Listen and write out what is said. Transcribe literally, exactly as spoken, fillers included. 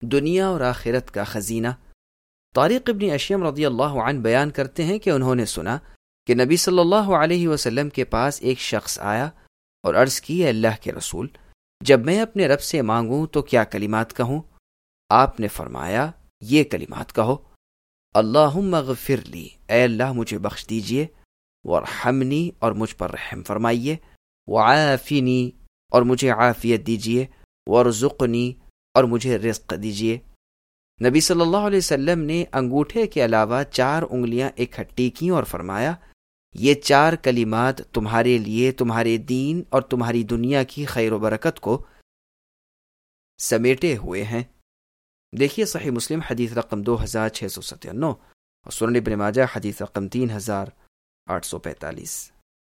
दुनिया और आखिरत का खजीना। तारिक इब्न अशयम रदियल्लाहु अन्हु बयान करते हैं कि उन्होंने सुना कि नबी सल्लल्लाहु अलैहि वसल्लम के पास एक शख्स आया और अर्ज की, अल्लाह के रसूल, जब मैं अपने रब से मांगूं तो क्या कलिमात कहूं? आपने फरमाया, ये कलिमात कहो, अल्लाहुम्मा ग़फ़िरली, ऐ अल्लाह मुझे बख्श दीजिए, वरहमनी, और मुझ पर रहम फरमाइए, वआफ़िनी, और मुझे आफियत दीजिए, वरज़ुक़नी, और मुझे रिज़्क़ दीजिए। नबी सल्लल्लाहु अलैहि वसल्लम ने अंगूठे के अलावा चार उंगलियां इकट्ठी की और फरमाया, ये चार कलिमात तुम्हारे लिए तुम्हारे दीन और तुम्हारी दुनिया की खैर व बरकत को समेटे हुए हैं। देखिए सही मुस्लिम हदीस रकम दो हजार छह सौ सत्तानवे और सुनन इब्न माजा हदीस रकम तीन हजार आठ सौ पैंतालीस।